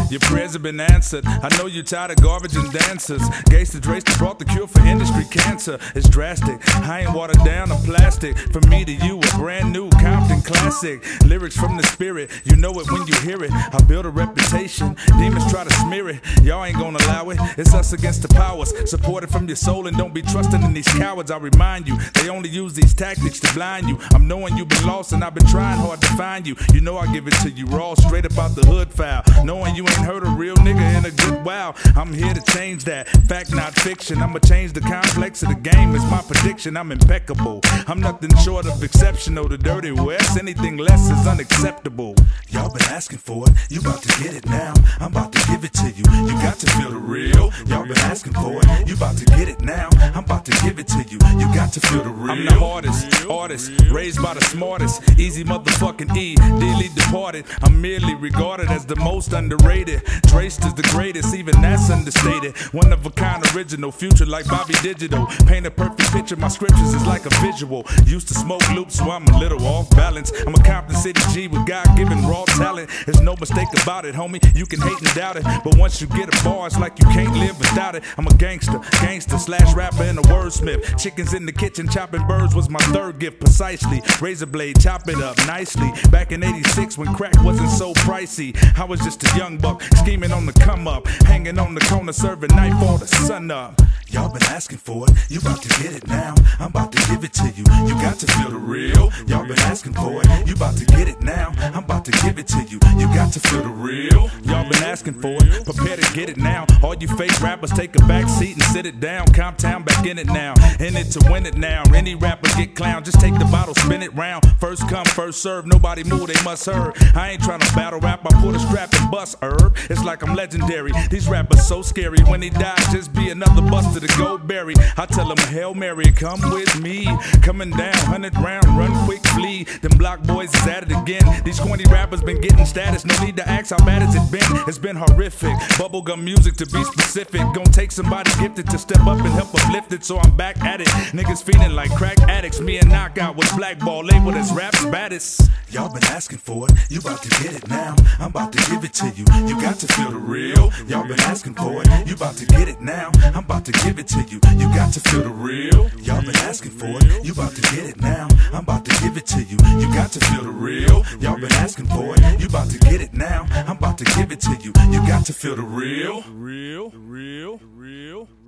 Your prayers have been answered. I know you're tired of garbage and dancers. Gangsta Drace brought the cure for industry cancer. It's drastic. I ain't watered down or plastic. From me to you, a brand new Compton classic. Lyrics from the spirit. You know it when you hear it. I build a reputation. Demons try to smear it. Y'all ain't gonna allow it. It's us against the powers. Support it from your soul and don't be trusting in these cowards. I remind you, they only use these tactics to blind you. I'm knowing you've been lost and I've been trying hard to find you. You know I give it to you raw, straight about the hood file. Knowing you ain't heard a real nigga in a good while. I'm here to change that, fact not fiction. I'ma change the complex of the game, it's my prediction. I'm impeccable, I'm nothing short of exceptional. The dirty West, anything less is unacceptable. Y'all been asking for it, you about to get it now. I'm about to give it to you, you got to feel the real. Y'all been asking for it, you about to get it now. I'm about to give it to you, you got to feel the real. I'm the hardest, artist, raised by the smartest. Easy motherfucking E, dearly departed. I'm merely regarded as the most underrated. Draced is the greatest, even that's understated. One of a kind original, future like Bobby Digital. Paint a perfect picture, my scriptures is like a visual. Used to smoke loops, so I'm a little off balance. I'm a Compton City G with God-given raw talent. There's no mistake about it, homie, you can hate and doubt it. But once you get a bar, it's like you can't live without it. I'm a gangster slash rapper and a wordsmith. Chickens in the kitchen, chopping birds was my third gift, precisely. Razor blade, chop it up nicely. Back in '86 when crack wasn't so pricey, I was just a young buck, scheming on the come up, hanging on the corner, serving nightfall to sun up. Y'all been asking for it, you about to get it now. I'm about to give it to you, you got to feel the real. Y'all been asking for it, you about to get it now. I'm about to give it to you, you got to feel the real. Y'all been asking for it, prepare to get it now. All you fake rappers take a back seat and sit it down. Comptown back in it now, in it to win it now. Any rapper get clown, just take the bottle, spin it round. First come, first serve, nobody move, they must heard. I ain't trying to battle rap, I pull a strap and bust herb. It's like I'm legendary, these rappers so scary. When they die, just be another buster to go bury. I tell them Hail Mary, come with me. Coming down, 100 round, run quick, flee. Them block boys is at it again. These corny rappers been getting status, no need to ask how bad has it been. It's been horrific, bubblegum music to be specific. Gonna take somebody gifted to step up and help uplift it, so I'm back at it. Niggas feeling like crack addicts. Me and Knockout was blackball, labeled as rap's baddest. Y'all been asking for it, you about to get it now. I'm about to give it to you, you got to feel the real. Y'all been asking for it, you about to get it now. I'm about to give it to you, you got to feel the real. Y'all been asking for it, you about to get it now. I'm about to give it to you, you got to feel the real. Y'all been asking for it, you about to get it now. I'm about to give it to you, you got to feel the real. Real.